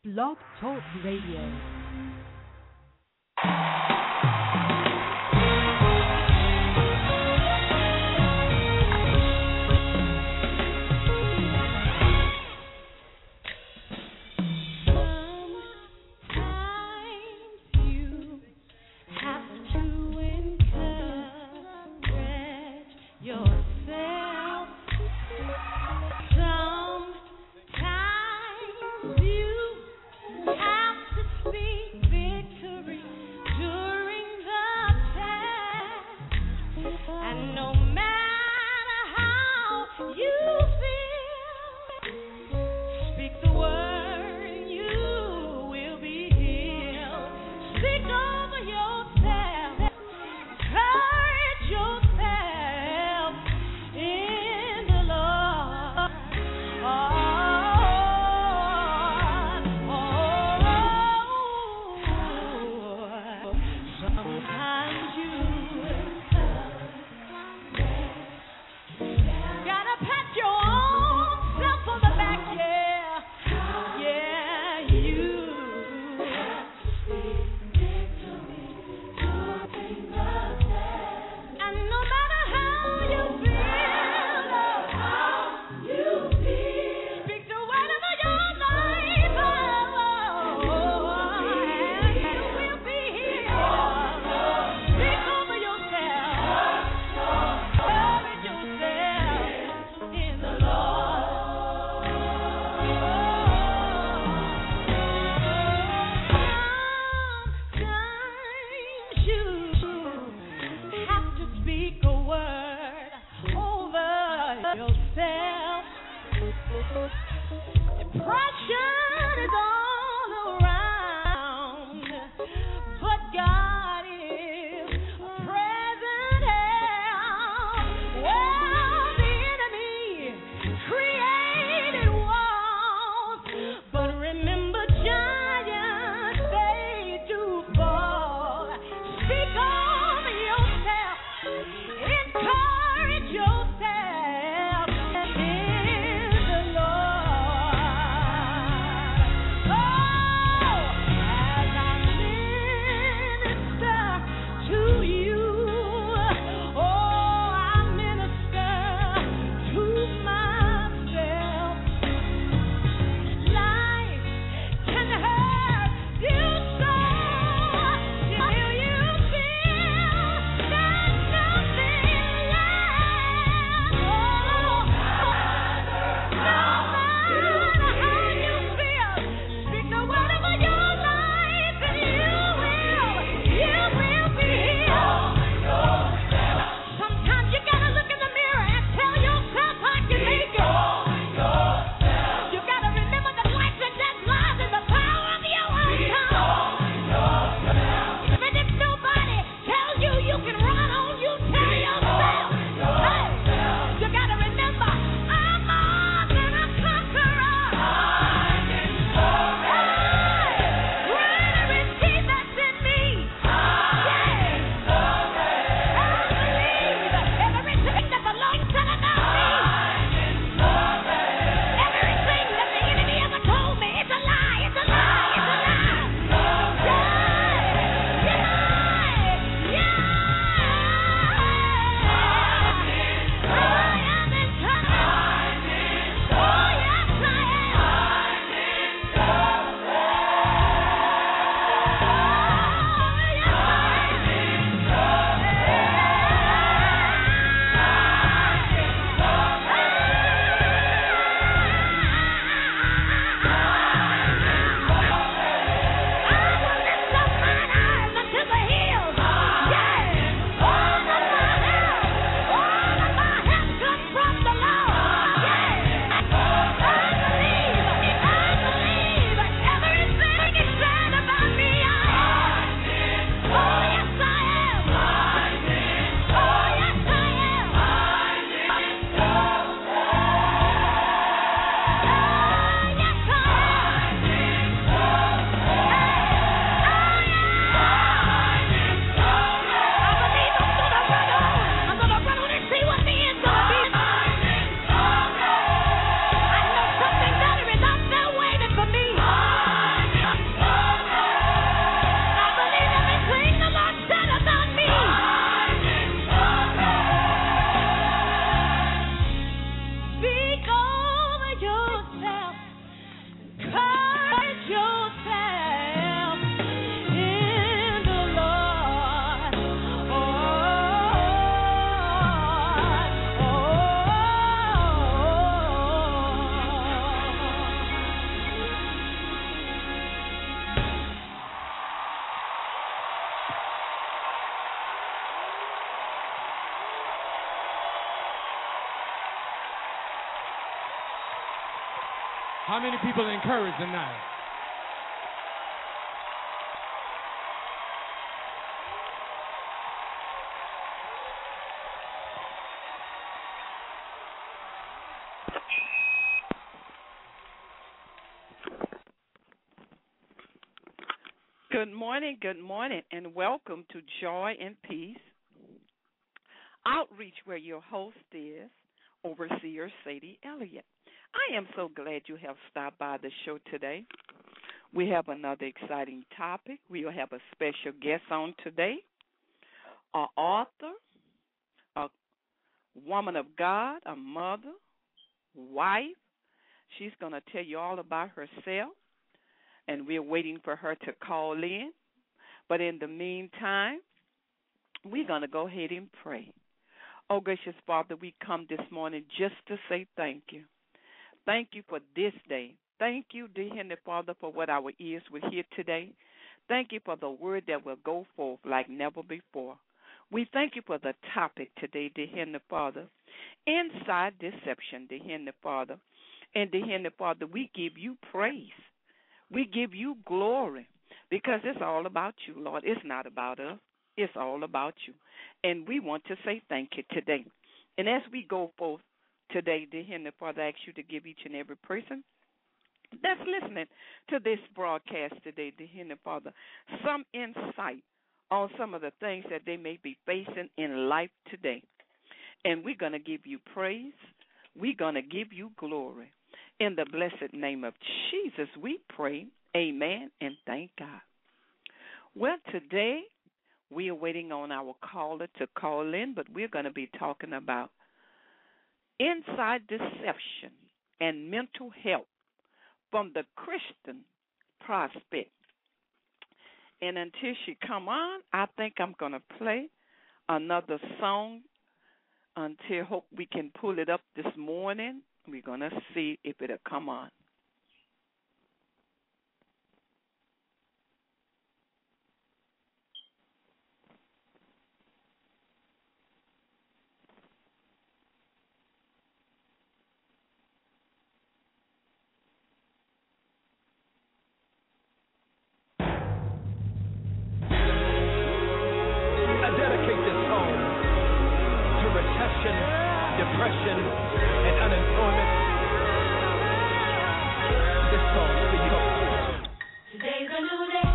Blog Talk Radio. Sometimes you have to speak. How many people are encouraged tonight? Good morning, and welcome to Joy and Peace Outreach, where your host is Overseer Sadie Elliott. I am so glad you have stopped by the show today. We have another exciting topic. We will have a special guest on today, an author, a woman of God, a mother, wife. She's going to tell you all about herself, and we're waiting for her to call in. But in the meantime, we're going to go ahead and pray. Oh, gracious Father, we come this morning just to say thank you. Thank you for this day. Thank you, dear Heavenly Father, for what our ears will hear today. Thank you for the word that will go forth like never before. We thank you for the topic today, dear Heavenly Father, inside deception, dear Heavenly Father. And dear Heavenly Father, we give you praise. We give you glory because it's all about you, Lord. It's not about us. It's all about you. And we want to say thank you today. And as we go forth today, dear Heavenly Father, I ask you to give each and every person that's listening to this broadcast today, dear Heavenly Father, some insight on some of the things that they may be facing in life today. And we're going to give you praise. We're going to give you glory. In the blessed name of Jesus, we pray, amen, and thank God. Well, today we are waiting on our caller to call in, but we're going to be talking about inside deception and mental health from the Christian prospect. And until she come on, I think I'm going to play another song until hope we can pull it up this morning. We're going to see if it'll come on. I dedicate this song to recession, depression, and unemployment. This song for you. Today's a new day,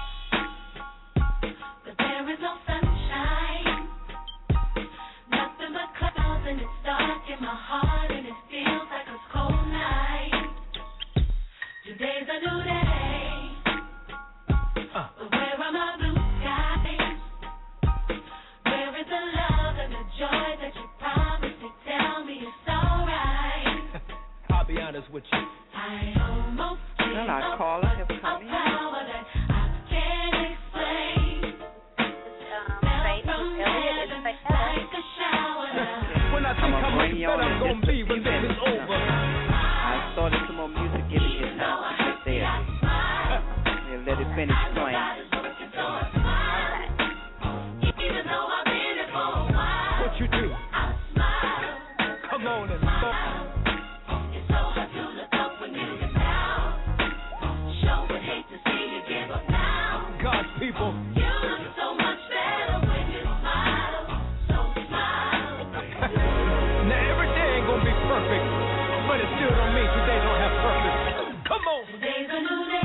but there is no sunshine. Nothing but clouds, and it's dark in my heart, and it feels like a cold night. Today's a new day, but where are my blue skies? Where is the love and the joy that you promised me? Tell me it's alright. I'll be honest with you. I almost Well, our caller has come in. power that I can't explain. Fell from heaven like a shower. When I think I'ma how much bring you better on I'm in going to just a be when few this is minutes over. I started some more music, giving you time to get there. And let it finish playing. Even though I've been here for a while, What you do? I smile. Come on and It's so hard to look up when you get down. Sure would hate to see you give up now. God's people. You look so much better when you smile. So smile. Now every day ain't gonna be perfect, but it still don't mean today don't have purpose. Come on. Today's a new day,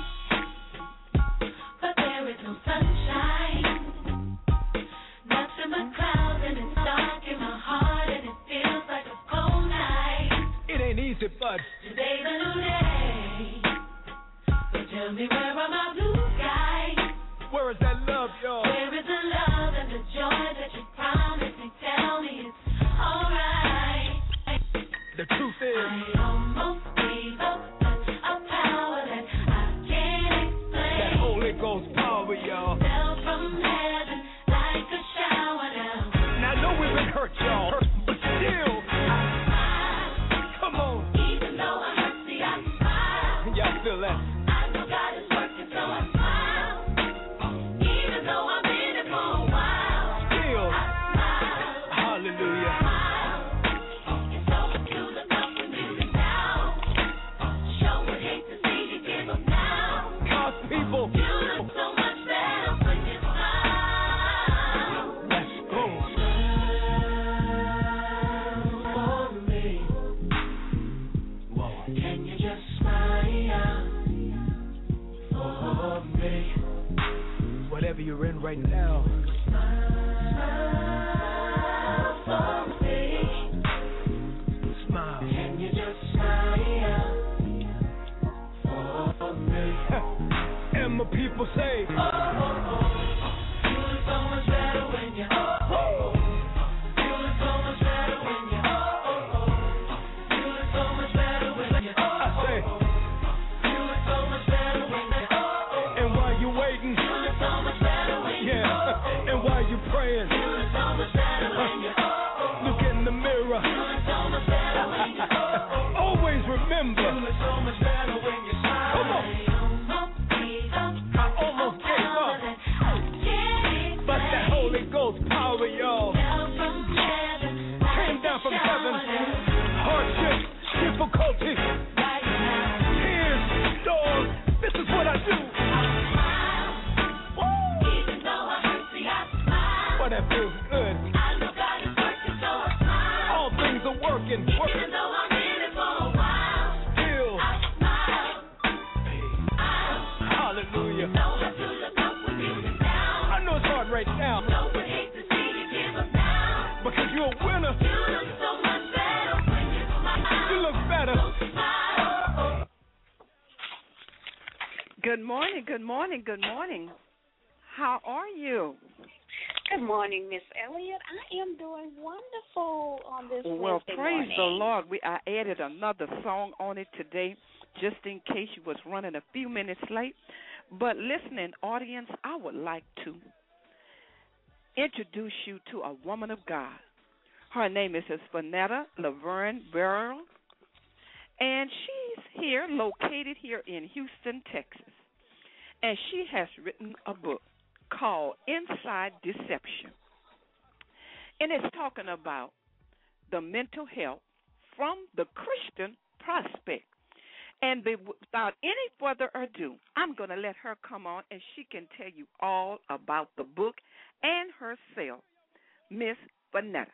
but there is no sunshine. Nothing but clouds, and it's dark in my heart, and it feels like a cold night. It ain't easy, but Today's a new day, but tell me where are my blue skies? where is that love, y'all? Where is the love and the joy that you promised me? Tell me it's alright. The truth is, I almost gave up, but a power that I can't explain. that Holy Ghost power, y'all. Fell from heaven like a shower down. Now I know we've been hurt, y'all, but still, come on. Even though I hurt, see I smile. Y'all feel that? I know God is working, so I smile. Even though I've been here for a while, Still, I smile. hallelujah. It's so hard to look up when you get down. people. You look so much better when you smile. Let's go. For me. Whoa. Can you just smile for me? Whatever you're in right now. Smile for me. Smile. Can you just smile for me? And my people say, Oh, oh, oh. You look so much better when you oh, oh, oh. You look so much better when you oh, oh, oh. You look so much better when you oh, I say, oh, oh. You look so much better when you oh, oh. and while you waiting, You look so much better when you yeah, oh, oh. and while you praying, You look so much better when you oh, oh. look in the mirror. You look so much better when you oh, oh. Always remember, You look so much better when you smile. come on. I almost gave up, but that Holy Ghost power, y'all, came down from heaven. Hardship, difficulty, tears, storms. This is what I do. Woo! But that feels good. All things are working. Still, hallelujah. I know it's hard right now because you're a winner. You look better. Good morning, good morning, good morning. How are you? Good morning, Miss Elliott. I am doing wonderful on this Well, Wednesday praise the morning. Lord. I added another song on it today just in case you was running a few minutes late. But listening audience, I would like to introduce you to a woman of God. Her name is Vanetta Laverne Burrell, and she's here, located here in Houston, Texas. And she has written a book called Inside Deception. And it's talking about the mental health from the Christian prospect. And without any further ado, I'm going to let her come on and she can tell you all about the book and herself, Miss Vanetta.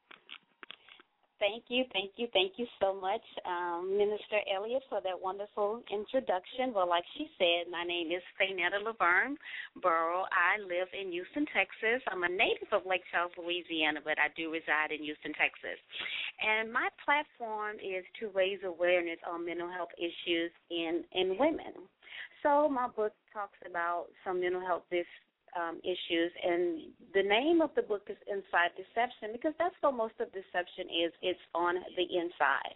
Thank you so much, Minister Elliott, for that wonderful introduction. Well, like she said, my name is Vanetta Laverne Burrell. I live in Houston, Texas. I'm a native of Lake Charles, Louisiana, but I do reside in Houston, Texas. And my platform is to raise awareness on mental health issues in women. So my book talks about some mental health issues, and the name of the book is Inside Deception because that's what most of deception is. It's on the inside.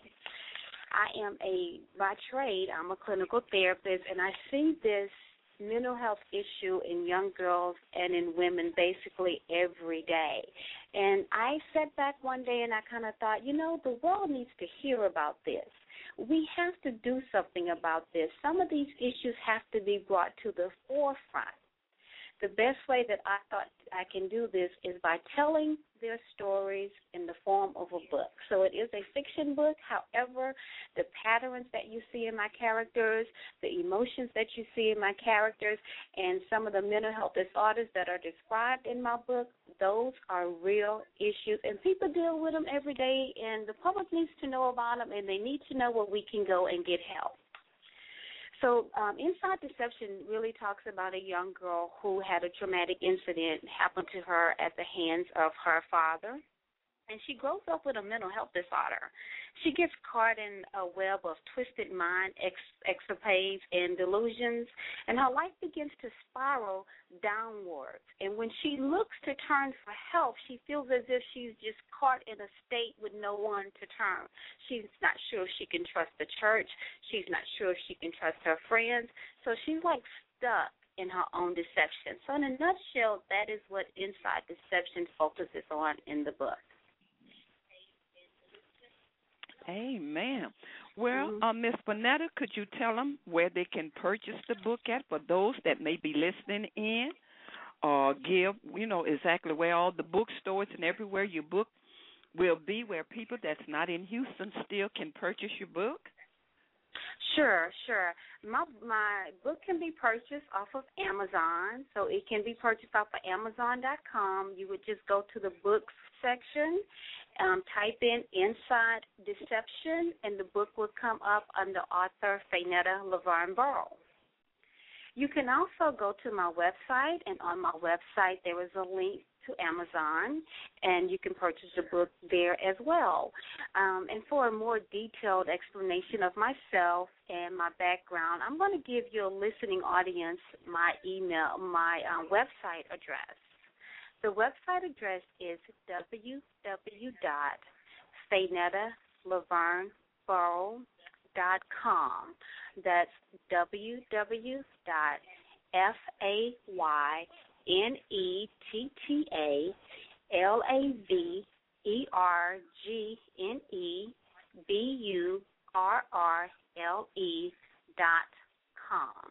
By trade, I'm a clinical therapist, and I see this mental health issue in young girls and in women basically every day. And I sat back one day and I kind of thought, the world needs to hear about this. We have to do something about this. Some of these issues have to be brought to the forefront. The best way that I thought I can do this is by telling their stories in the form of a book. So it is a fiction book. However, the patterns that you see in my characters, the emotions that you see in my characters, and some of the mental health disorders that are described in my book, those are real issues, and people deal with them every day, and the public needs to know about them, and they need to know where we can go and get help. So Inside Deception really talks about a young girl who had a traumatic incident happen to her at the hands of her father, and she grows up with a mental health disorder. She gets caught in a web of twisted mind, escapades, and delusions, and her life begins to spiral downwards. And when she looks to turn for help, she feels as if she's just caught in a state with no one to turn. She's not sure if she can trust the church. She's not sure if she can trust her friends. So she's like stuck in her own deception. So in a nutshell, that is what Inside Deception focuses on in the book. Amen. Well, Miss Vanetta, could you tell them where they can purchase the book at for those that may be listening in, or give, exactly where all the bookstores and everywhere your book will be, where people that's not in Houston still can purchase your book? Sure. My book can be purchased off of Amazon, so it can be purchased off of Amazon.com. You would just go to the books section, type in Inside Deception, and the book will come up under author Faynetta Laverne Burrow. You can also go to my website, and on my website there is a link to Amazon, and you can purchase the book there as well. And for a more detailed explanation of myself and my background, I'm going to give your listening audience my website address. The website address is www.FaynettaLaverneBurrow.com. That's www.FaynettaLaverneBurrow.com.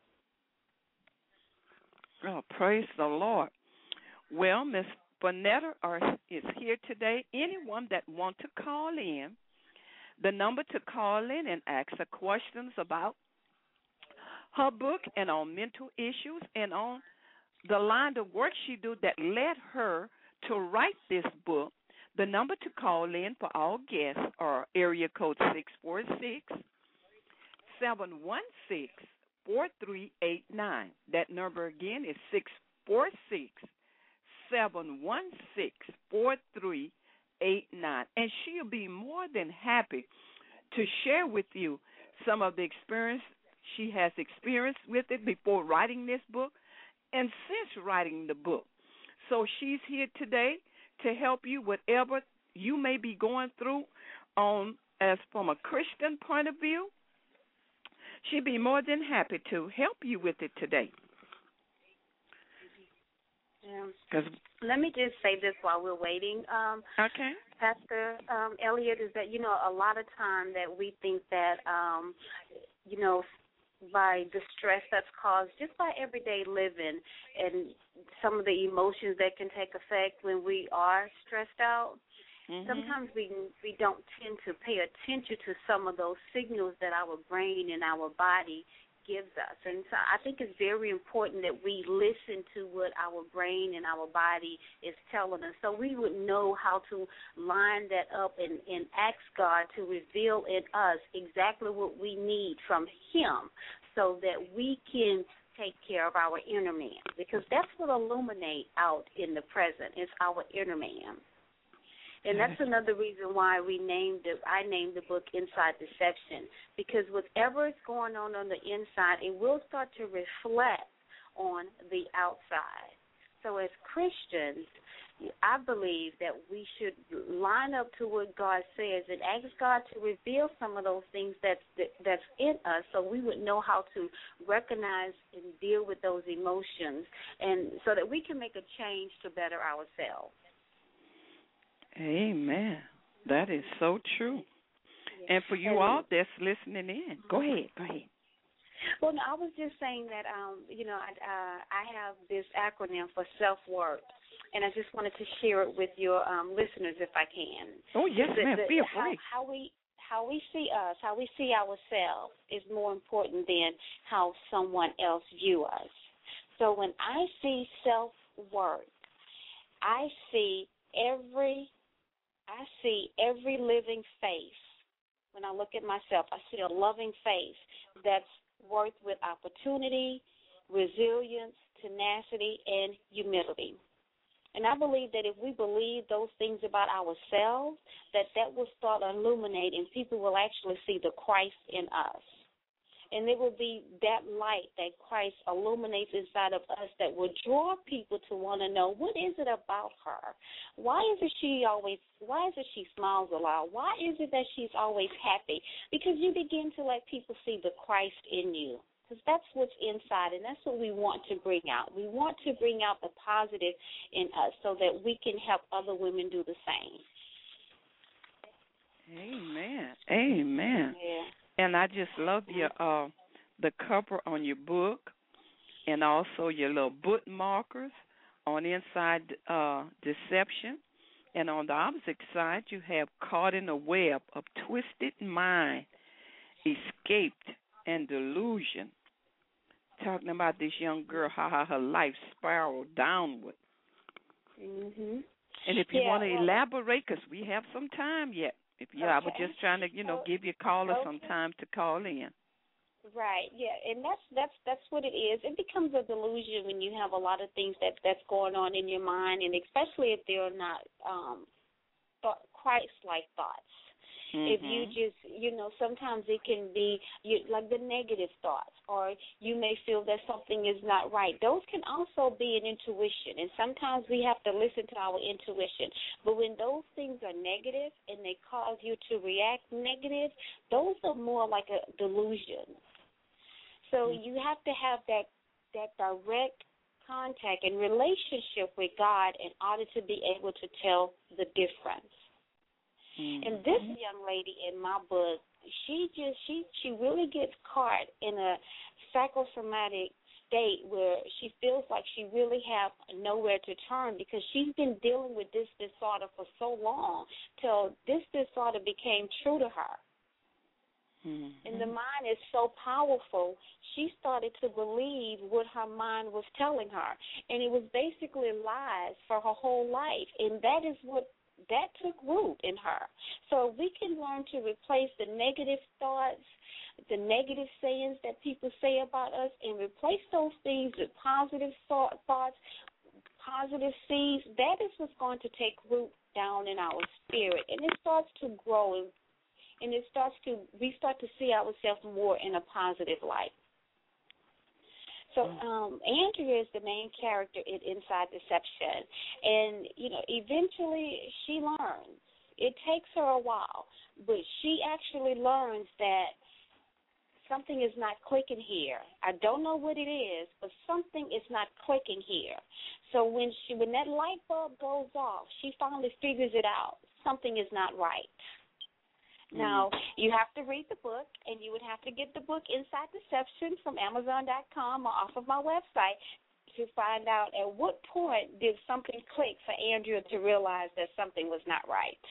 Oh, praise the Lord. Well, Miss Faynetta is here today. Anyone that want to call in, the number to call in and ask her questions about her book and on mental issues and on the line of work she do that led her to write this book. The number to call in for all guests are area code 646-716-4389. That number again is 646-716-4389. And she'll be more than happy to share with you some of the experience she has experienced with it before writing this book and since writing the book. So she's here today to help you whatever you may be going through as from a Christian point of view. She'd be more than happy to help you with it today. Let me just say this while we're waiting. Okay. Pastor Elliott, is that, a lot of time that we think that, by the stress that's caused just by everyday living and some of the emotions that can take effect when we are stressed out, sometimes we don't tend to pay attention to some of those signals that our brain and our body gives us. And so I think it's very important that we listen to what our brain and our body is telling us so we would know how to line that up and ask God to reveal in us exactly what we need from Him so that we can take care of our inner man, because that's what illuminates out in the present is our inner man. And that's another reason why I named the book Inside Deception, because whatever is going on the inside, it will start to reflect on the outside. So as Christians, I believe that we should line up to what God says and ask God to reveal some of those things that's in us so we would know how to recognize and deal with those emotions, and so that we can make a change to better ourselves. Amen. That is so true. Yeah. And for you all that's listening in, go ahead. Well, no, I was just saying that, I have this acronym for self-worth, and I just wanted to share it with your listeners if I can. Oh, yes, ma'am. Feel free. How we see us, how we see ourselves is more important than how someone else views us. So when I see self-worth, I see every living face. When I look at myself, I see a loving face that's worth with opportunity, resilience, tenacity, and humility. And I believe that if we believe those things about ourselves, that will start illuminating. People will actually see the Christ in us. And it will be that light that Christ illuminates inside of us that will draw people to want to know, what is it about her? Why is it she smiles a lot? Why is it that she's always happy? Because you begin to let people see the Christ in you. Because that's what's inside, and that's what we want to bring out. We want to bring out the positive in us so that we can help other women do the same. Amen. Yeah. And I just love your the cover on your book, and also your little bookmarkers on Inside Deception. And on the opposite side, you have Caught in a Web of Twisted Mind. Escaped and Delusion, talking about this young girl, how her life spiraled downward. Mhm. And if you want to elaborate, because we have some time yet. I was just trying to, give you callers some time to call in. Right. Yeah, and that's what it is. It becomes a delusion when you have a lot of things that's going on in your mind, and especially if they're not Christ-like thoughts. If you just, sometimes it can be like the negative thoughts, or you may feel that something is not right. Those can also be an intuition, and sometimes we have to listen to our intuition. But when those things are negative and they cause you to react negative, those are more like a delusion. So you have to have that direct contact and relationship with God in order to be able to tell the difference. And this young lady in my book, she really gets caught in a psychosomatic state where she feels like she really have nowhere to turn, because she's been dealing with this disorder for so long till this disorder became true to her. And the mind is so powerful, she started to believe what her mind was telling her. And it was basically lies for her whole life. And that took root in her. So we can learn to replace the negative thoughts, the negative sayings that people say about us, and replace those things with positive thoughts, positive seeds. That is what's going to take root down in our spirit. And it starts to grow, and we start to see ourselves more in a positive light. So Andrea is the main character in Inside Deception, and eventually she learns. It takes her a while, but she actually learns that something is not clicking here. I don't know what it is, but something is not clicking here. So when that light bulb goes off, she finally figures it out. Something is not right. Now, you have to read the book, and you would have to get the book Inside Deception from Amazon.com or off of my website to find out at what point did something click for Andrea to realize that something was not right.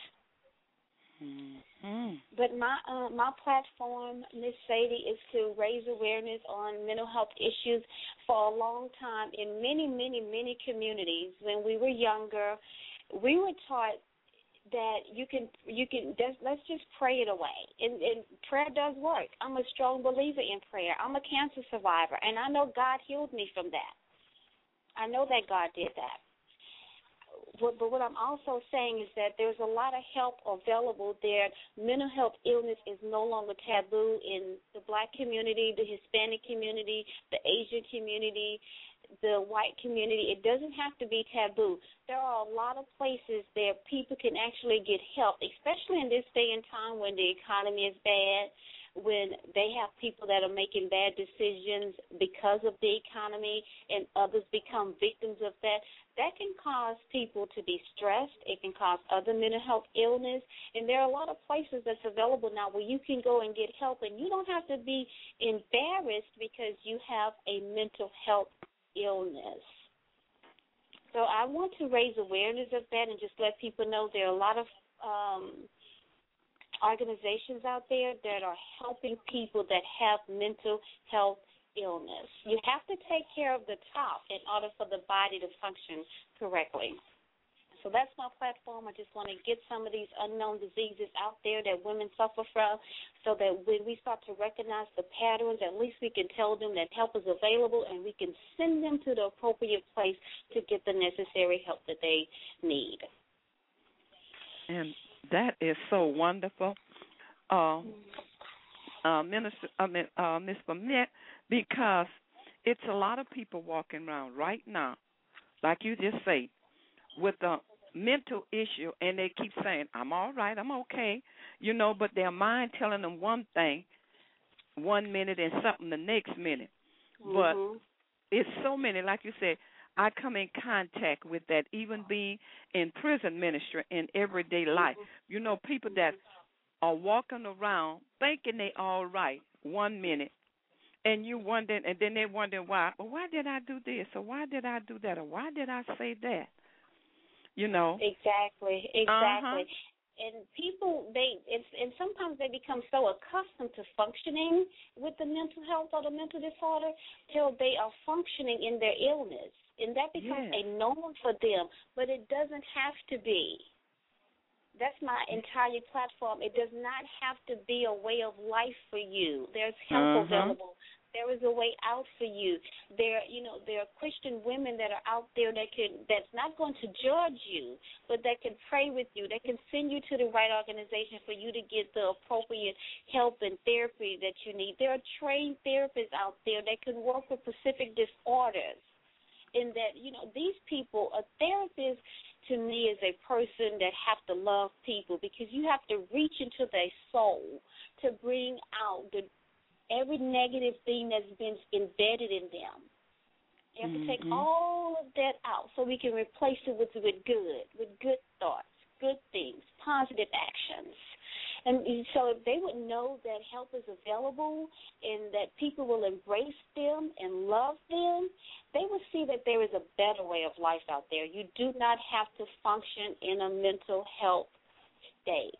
But my platform, Miss Sadie, is to raise awareness on mental health issues. For a long time in many, many, many communities, when we were younger, we were taught that you can let's just pray it away, and prayer does work. I'm a strong believer in prayer. I'm a cancer survivor, and I know God healed me from that. I know that God did that. But what I'm also saying is that there's a lot of help available there. Mental health illness is no longer taboo in the Black community, the Hispanic community, the Asian community, the white community. It doesn't have to be taboo. There are a lot of places that people can actually get help, especially in this day and time when the economy is bad, when they have people that are making bad decisions because of the economy and others become victims of that. That can cause people to be stressed. It can cause other mental health illness. And there are a lot of places that's available now where you can go and get help, and you don't have to be embarrassed because you have a mental health illness. So I want to raise awareness of that and just let people know there are a lot of organizations out there that are helping people that have mental health illness. You have to take care of the top in order for the body to function correctly. So that's my platform. I just want to get some of these unknown diseases out there that women suffer from, so that when we start to recognize the patterns, at least we can tell them that help is available, and we can send them to the appropriate place to get the necessary help that they need. And that is so wonderful, Miss Burnett, because it's a lot of people walking around right now, like you just say, with a mental issue, and they keep saying, I'm all right, I'm okay, but their mind telling them one thing 1 minute and something the next minute. But it's so many, like you said, I come in contact with that, even being in prison ministry in everyday life. People that are walking around thinking they all right 1 minute, and you wondering, and then they're wondering why. Well, why did I do this, or why did I do that, or why did I say that? Exactly. people and sometimes they become so accustomed to functioning with the mental health or the mental disorder till they are functioning in their illness, and that becomes a norm for them. But it doesn't have to be. That's my entire platform. It does not have to be a way of life for you. There's help available. There is a way out for you. There are Christian women that are out there that's not going to judge you, but that can pray with you. That can send you to the right organization for you to get the appropriate help and therapy that you need. There are trained therapists out there that can work with specific disorders. In that, these people, a therapist to me is a person that have to love people, because you have to reach into their soul to bring out every negative thing that's been embedded in them. You have to take all of that out so we can replace it with good thoughts, good things, positive actions. And so if they would know that help is available and that people will embrace them and love them, they will see that there is a better way of life out there. You do not have to function in a mental health state.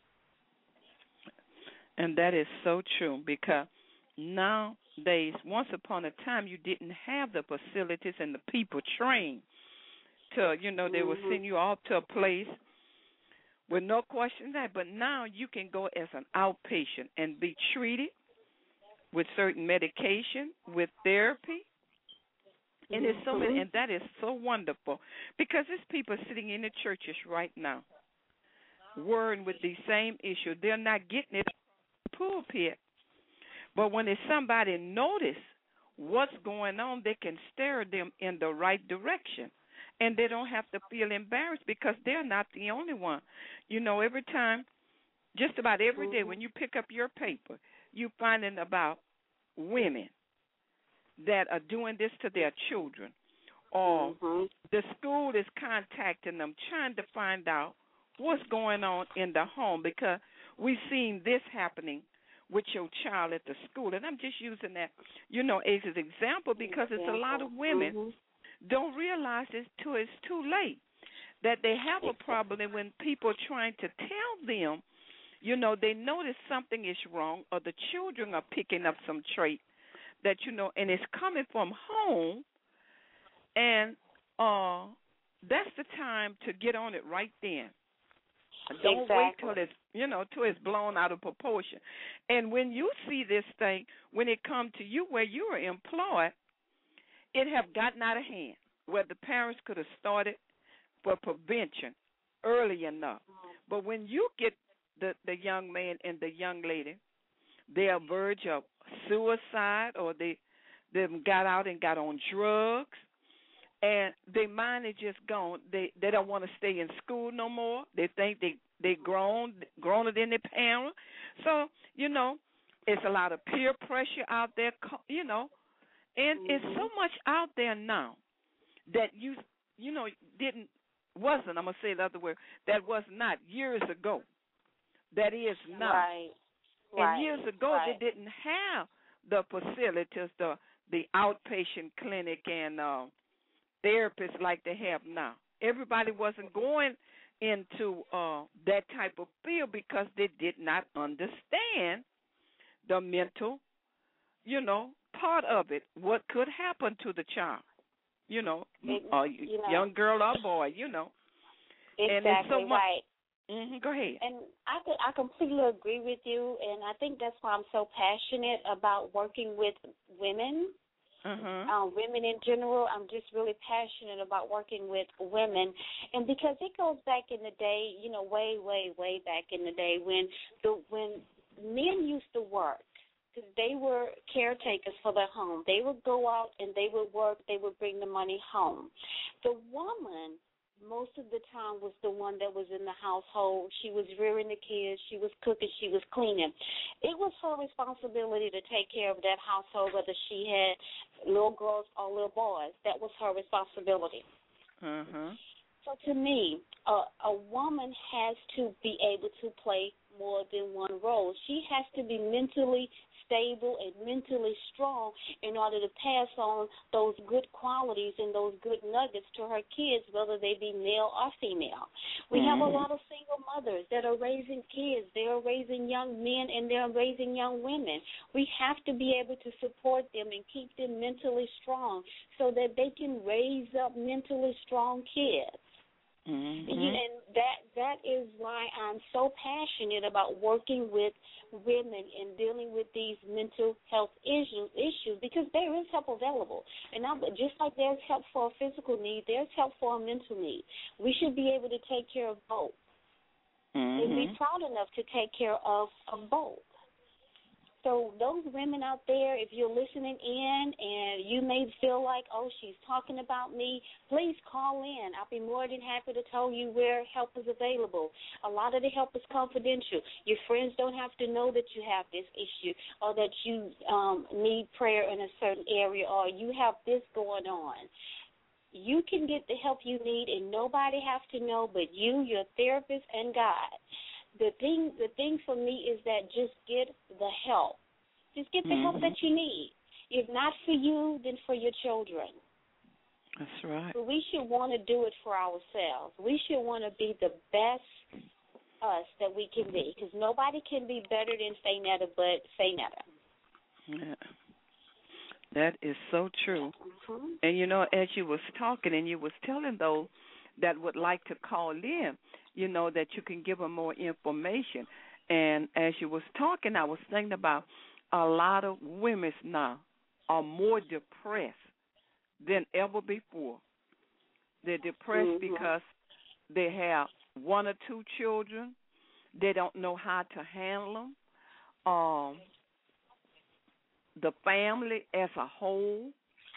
And that is so true, because nowadays, once upon a time, you didn't have the facilities and the people trained to, they would send you off to a place with no question that. But now you can go as an outpatient and be treated with certain medication, with therapy. And there's so many, and that is so wonderful, because there's people sitting in the churches right now worrying with the same issue. They're not getting it in the pulpit. But when there's somebody notice what's going on, they can steer them in the right direction. And they don't have to feel embarrassed, because they're not the only one. Every time, just about every day when you pick up your paper, you're finding about women that are doing this to their children. Or the school is contacting them, trying to find out what's going on in the home, because we've seen this happening with your child at the school. And I'm just using that, as an example, because it's a lot of women don't realize it's too late, that they have a problem. And when people are trying to tell them, they notice something is wrong, or the children are picking up some trait that, and it's coming from home, and that's the time to get on it right then. Don't wait till it's blown out of proportion. And when you see this thing, when it comes to you where you are employed, it have gotten out of hand, where the parents could have started for prevention early enough. But when you get the young man and the young lady, they are verge of suicide, or they got out and got on drugs, and their mind is just gone. They don't want to stay in school no more. They think they growner than their parents. So, it's a lot of peer pressure out there, and it's so much out there now that I'm going to say the other word, that was not years ago. That is now. Right. And years ago, they didn't have the facilities, the outpatient clinic and therapists like they have now. Everybody wasn't going into that type of field, because they did not understand the mental, part of it, what could happen to the child, young girl or boy, Exactly, and it's so much, right. Go ahead. And I completely agree with you, and I think that's why I'm so passionate about working with women. Women in general. I'm just really passionate about working with women, and because it goes back in the day, way, way, way back in the day when men used to work, because they were caretakers for their home. They would go out and they would work. They would bring the money home. The woman, most of the time, was the one that was in the household. She was rearing the kids. She was cooking. She was cleaning. It was her responsibility to take care of that household, whether she had little girls or little boys. That was her responsibility. So to me, a woman has to be able to play more than one role. She has to be mentally stable and mentally strong in order to pass on those good qualities and those good nuggets to her kids, whether they be male or female. We have a lot of single mothers that are raising kids. They are raising young men and they're raising young women. We have to be able to support them and keep them mentally strong so that they can raise up mentally strong kids. And that is why I'm so passionate about working with women and dealing with these mental health issues because there is help available. And just like there's help for a physical need, there's help for a mental need. We should be able to take care of both and be proud enough to take care of both. So those women out there, if you're listening in and you may feel like, oh, she's talking about me, please call in. I'll be more than happy to tell you where help is available. A lot of the help is confidential. Your friends don't have to know that you have this issue or that you need prayer in a certain area or you have this going on. You can get the help you need and nobody has to know but you, your therapist, and God. The thing for me is that just get the help. Just get the help that you need. If not for you, then for your children. That's right. But we should want to do it for ourselves. We should want to be the best us that we can be because nobody can be better than Faynetta but Faynetta. Yeah. That is so true. And, you know, as you was talking and you was telling those that would like to call in, you know, that you can give them more information. And as you was talking, I was thinking about a lot of women now are more depressed than ever before. They're depressed because they have one or two children. They don't know how to handle them. The family as a whole,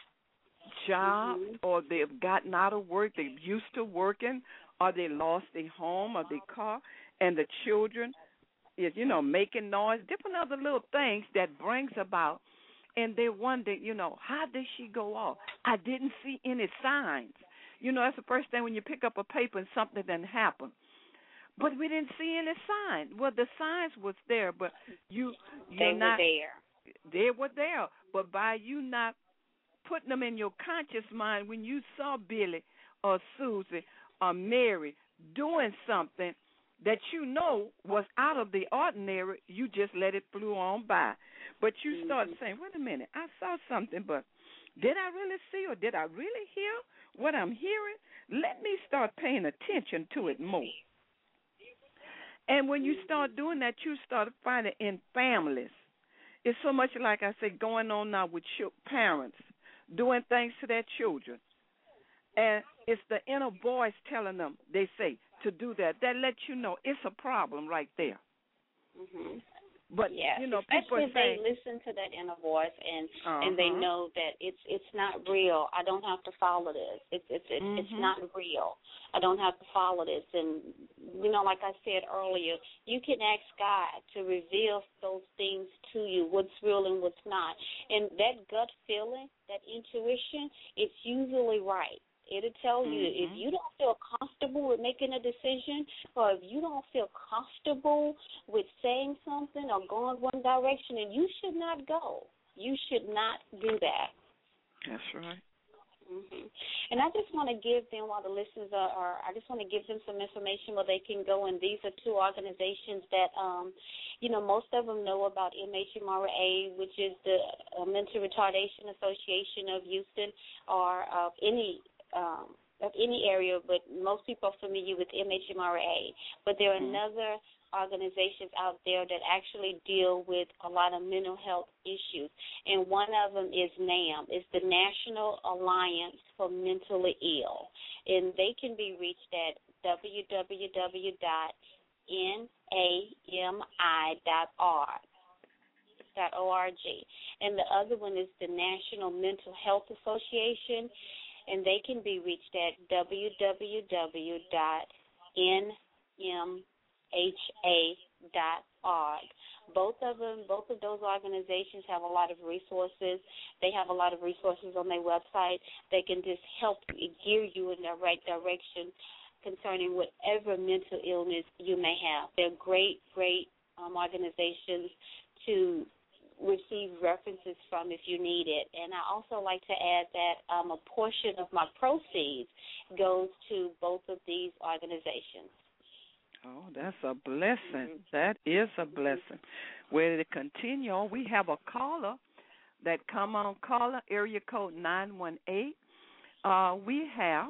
job, or they've gotten out of work, they're used to working, or they lost their home or their car, and the children is, you know, making noise, different other little things that brings about, and they wonder, you know, how did she go off? I didn't see any signs. You know, that's the first thing when you pick up a paper and something didn't happen. But we didn't see any signs. Well, the signs was there, but they were there. They were there, but by you not putting them in your conscious mind when you saw Billy or Susie or Mary doing something that you know was out of the ordinary, you just let it flew on by. But you started saying, wait a minute, I saw something, but did I really see or did I really hear what I'm hearing? Let me start paying attention to it more. And when you start doing that, you start finding in families. It's so much, like I said, going on now with parents, doing things to their children. And it's the inner voice telling them, they say, to do that. That lets you know it's a problem right there. But, you know, people especially if say, they listen to that inner voice and they know that it's not real. I don't have to follow this. It's not real. I don't have to follow this. And, you know, like I said earlier, you can ask God to reveal those things to you, what's real and what's not. And that gut feeling, that intuition, it's usually right. It'll tell you if you don't feel comfortable with making a decision or if you don't feel comfortable with saying something or going one direction, and you should not go. You should not do that. That's right. And I just want to give them, while the listeners I just want to give them some information where they can go, and these are two organizations that, you know, most of them know about MHMRA, which is the Mental Retardation Association of Houston, or of any area, but most people are familiar with MHMRA. But there are another organizations out there that actually deal with a lot of mental health issues, and one of them is NAM. It's the National Alliance for Mentally Ill, and they can be reached at www.nami.org. And the other one is the National Mental Health Association, and they can be reached at www.nmha.org. Both of those organizations have a lot of resources. They have a lot of resources on their website. They can just help gear you in the right direction concerning whatever mental illness you may have. They're great organizations to receive references from if you need it. And I also like to add that a portion of my proceeds goes to both of these organizations. Oh, that's a blessing. That is a blessing. Well, to continue on, we have a caller that come on, caller, area code 918. We have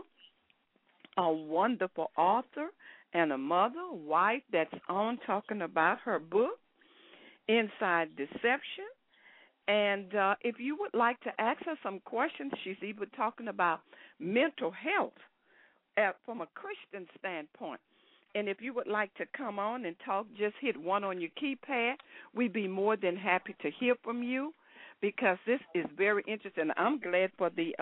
a wonderful author and a mother, wife that's on talking about her book, Inside Deception. And if you would like to ask her some questions, she's even talking about mental health from a Christian standpoint. And if you would like to come on and talk, just hit 1 on your keypad. We'd be more than happy to hear from you because this is very interesting. I'm glad for the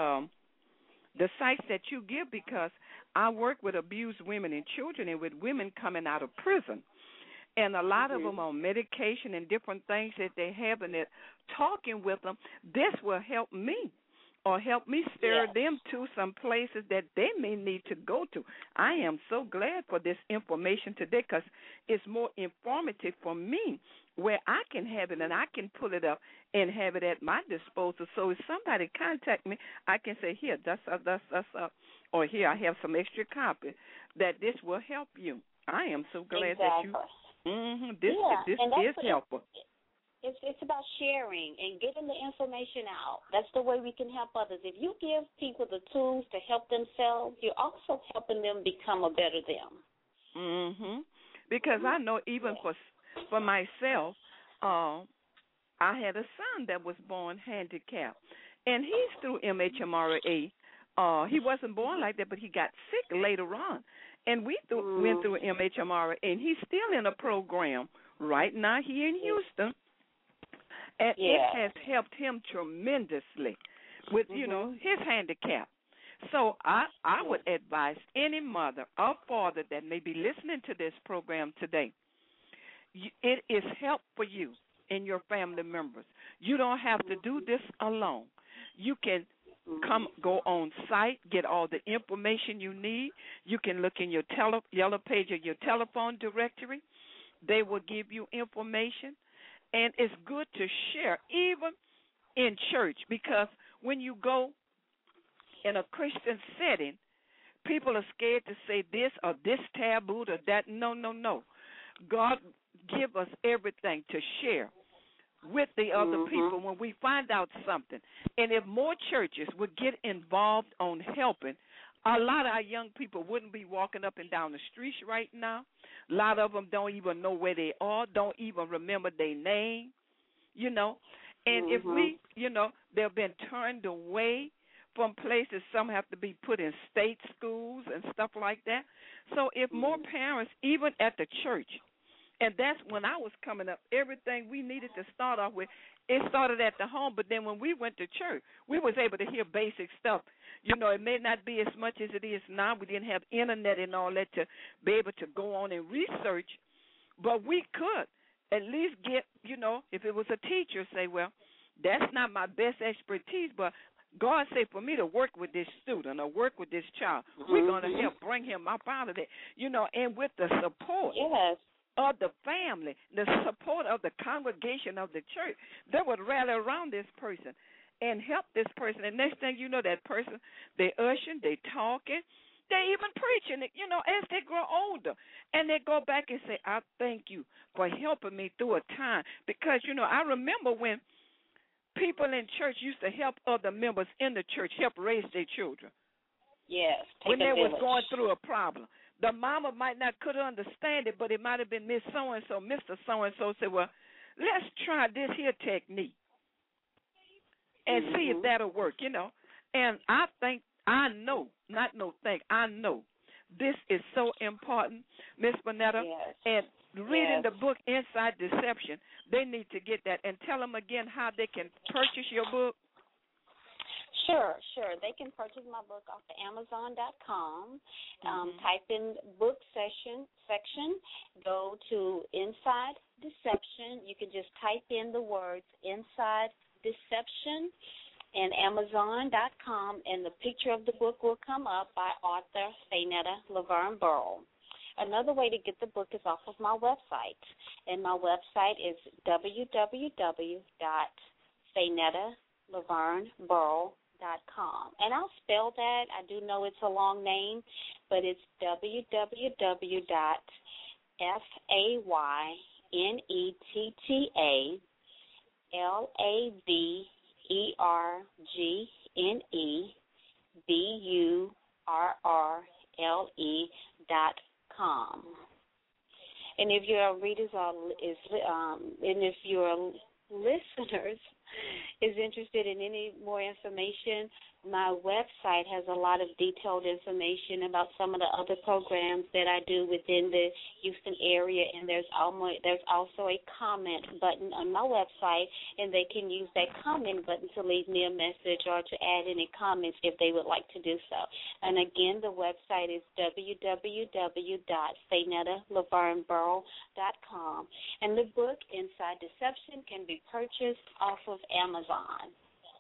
sites that you give because I work with abused women and children and with women coming out of prison. And a lot of them on medication and different things that they have, and they're talking with them. This will help me or help me steer them to some places that they may need to go to. I am so glad for this information today because it's more informative for me where I can have it and I can pull it up and have it at my disposal. So if somebody contact me, I can say, here, that's or here, I have some extra copy that this will help you. I am so glad that you... This is helpful. It's about sharing and getting the information out. That's the way we can help others. If you give people the tools to help themselves, you're also helping them become a better them. Because I know even for myself, I had a son that was born handicapped, and he's through MHMRA. He wasn't born like that, but he got sick later on. And we went through MHMRA, and he's still in a program right now here in Houston. And it has helped him tremendously with, his handicap. So I would advise any mother or father that may be listening to this program today, it is help for you and your family members. You don't have to do this alone. You can go on site, get all the information you need. You can look in your yellow page of your telephone directory. They will give you information. And it's good to share, even in church, because when you go in a Christian setting, people are scared to say this or this taboo or that. No. God give us everything to share with the other people when we find out something. And if more churches would get involved on helping, a lot of our young people wouldn't be walking up and down the streets right now. A lot of them don't even know where they are, don't even remember their name, And if we, they've been turned away from places. Some have to be put in state schools and stuff like that. So if more parents, even at the church, and that's when I was coming up, everything we needed to start off with, it started at the home. But then when we went to church, we was able to hear basic stuff. It may not be as much as it is now. We didn't have internet and all that to be able to go on and research. But we could at least get, if it was a teacher, say, well, that's not my best expertise, but God said for me to work with this student or work with this child, we're going to help bring him up out of that, and with the support. Yes. Of the family, the support of the congregation of the church, they would rally around this person and help this person. And next thing you know, that person, they ushering, they talking, they even preaching it, as they grow older. And they go back and say, I thank you for helping me through a time. Because, I remember when people in church used to help other members in the church help raise their children. Yes. When they was going through a problem. The mama might not could understand it, but it might have been Miss So-and-so, Mr. So-and-so said, well, let's try this here technique and see if that'll work, And I know this is so important, Miss Bonetta. Yes. And reading the book Inside Deception, they need to get that. And tell them again how they can purchase your book. Sure. They can purchase my book off of Amazon.com. Type in book section, go to Inside Deception. You can just type in the words Inside Deception and Amazon.com, and the picture of the book will come up by author Fainetta Laverne Burrow. another way to get the book is off of my website. And my website is www.FaynettaLaverneBurrow.com. And I'll spell that. I do know it's a long name, but it's www.FaynettaLaverneBurrow.com. And if your readers are, and if your listeners is interested in any more information, my website has a lot of detailed information about some of the other programs that I do within the Houston area, and there's also a comment button on my website, and they can use that comment button to leave me a message or to add any comments if they would like to do so. And again, the website is www.FaynettaLaverneBurrow.com, and the book Inside Deception can be purchased off of Amazon.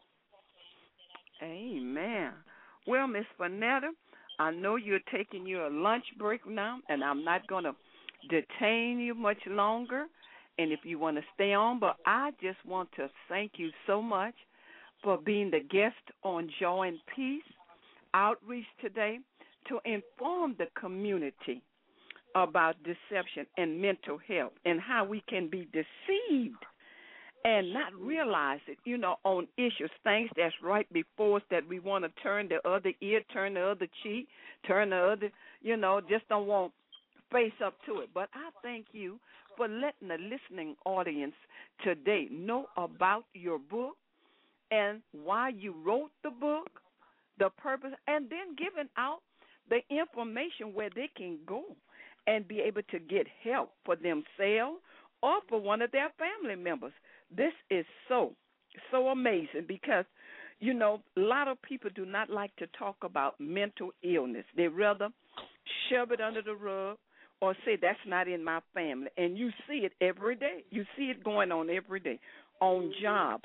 Amen. Well, Miss Faynetta, I know you're taking your lunch break now, and I'm not going to detain you much longer, and if you want to stay on, but I just want to thank you so much for being the guest on Joy and Peace Outreach today to inform the community about deception and mental health and how we can be deceived and not realize it, on issues, things that's right before us that we want to turn the other ear, turn the other cheek, turn the other, just don't want face up to it. But I thank you for letting the listening audience today know about your book and why you wrote the book, the purpose, and then giving out the information where they can go and be able to get help for themselves or for one of their family members. This is so amazing because, a lot of people do not like to talk about mental illness. They rather shove it under the rug or say that's not in my family. And you see it every day. You see it going on every day on jobs,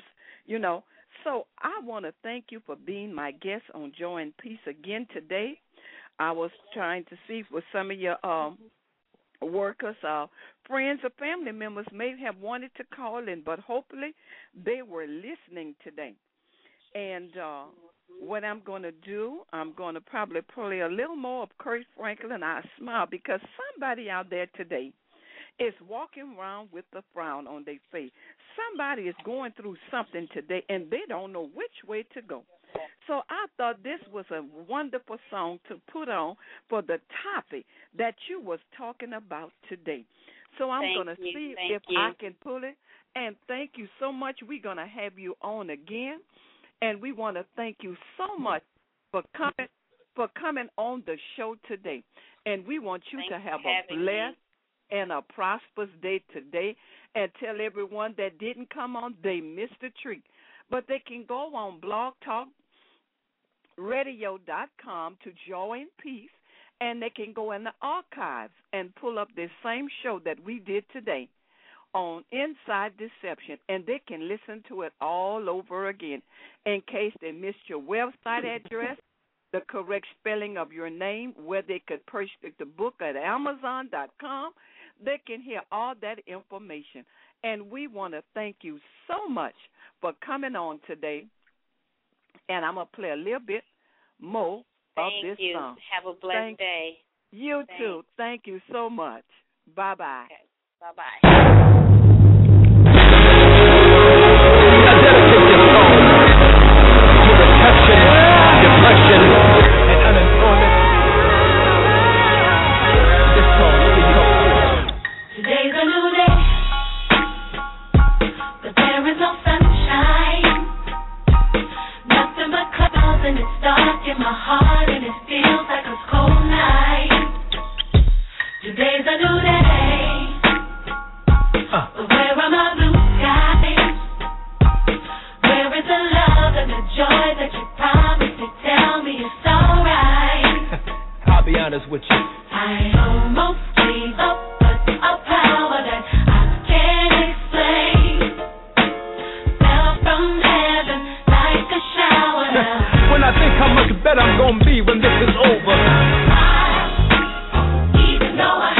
So I want to thank you for being my guest on Joy and Peace again today. I was trying to see for some of your workers, friends or family members may have wanted to call in, but hopefully they were listening today. And what I'm going to do, I'm going to probably play a little more of Kurt Franklin. I smile because somebody out there today is walking around with a frown on their face. Somebody is going through something today, and they don't know which way to go. So I thought this was a wonderful song to put on for the topic that you was talking about today. So I'm going to see if I can pull it. And thank you so much. We're going to have you on again. And we want to thank you so much for coming on the show today. And we want you to have a blessed and a prosperous day today. And tell everyone that didn't come on, they missed a treat. But they can go on blogtalkradio.com to Joy and Peace, and they can go in the archives and pull up this same show that we did today on Inside Deception, and they can listen to it all over again. In case they missed your website address, the correct spelling of your name, where they could purchase the book at Amazon.com, they can hear all that information. And we want to thank you so much for coming on today. And I'm going to play a little bit more of this song. Have a blessed day. You too. Thank you so much. Bye-bye. Okay. Bye-bye. With you. I almost gave up, but a power that I can't explain fell from heaven like a shower. When I think how much better I'm gonna be when this is over, even though I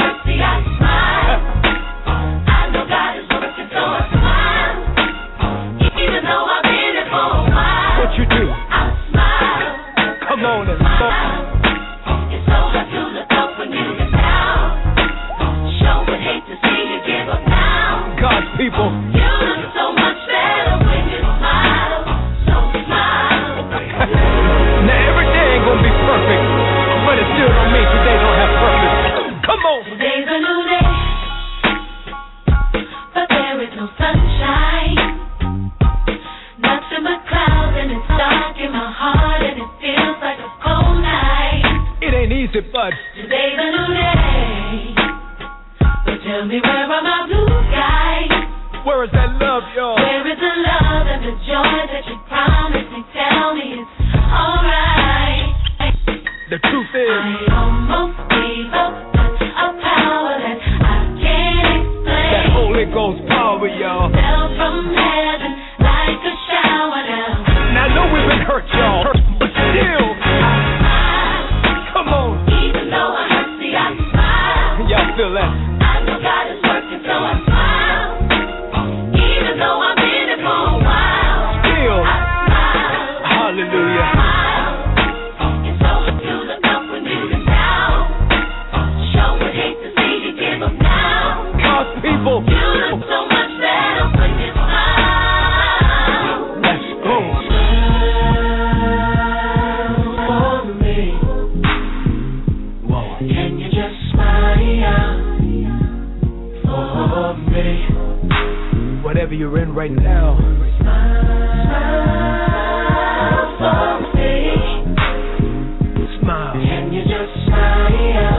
perfect, but it still don't mean today don't have purpose. Come on. Today's a new day, but there is no sunshine. Nothing but clouds, and it's dark in my heart, and it feels like a cold night. It ain't easy, but today's a new day. But tell me, where are my blue skies? where is that love, y'all? Where is the love and the joy that you promised me? Tell me it's alright. The truth is, I almost gave up, but a power that I can't explain. that Holy Ghost power, y'all. Fell from heaven like a shower now. Now I know we've been hurt, y'all, but still, come on. Even though I hurt, see I smile. Y'all feel that? I know God is working, so I smile. Even though I've been it for a while, Still, I smile. hallelujah. Smile. It's so hard to look up when you've been down. Sure would hate to see you give up now. Cause people, You look so much better when you smile. let's go. For me. Whoa. Can you just smile for me? Whatever you're in right now, Smile for me. smile. Can you just smile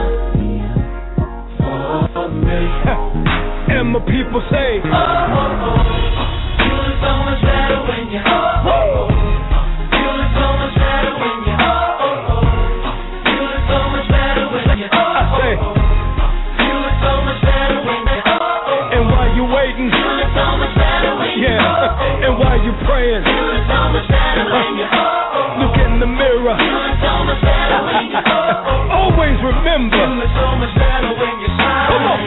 for me? And my people say, Oh, oh, oh. You look so much better when you oh, oh, oh. You look so much better when you oh, oh, oh. You look so much better when you oh, I say, oh, oh. You look so much better when you oh, oh, oh. and while you waiting, You look so much better when you yeah, oh, oh. and while you praying, You look so much better when you oh, oh. look in the mirror. You look so much better when you oh, oh. Always remember, You look so much better when you smile. Come on.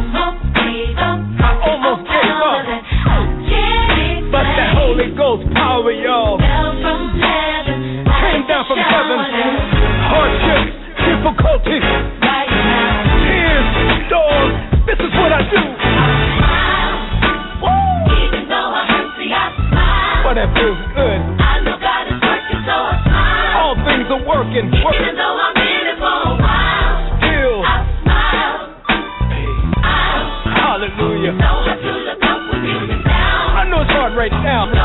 I almost gave up. I almost gave up. But that Holy Ghost power, y'all, came down from heaven. Hardships, difficulties, tears, storms. This is what I do. Even though I hurt, see I smile. But that feels good. I know God is working, so I smile. All things are working. Even though I'm in it for a while, Still, I smile. hallelujah. So hard to look up when you've been down. I know it's hard right now,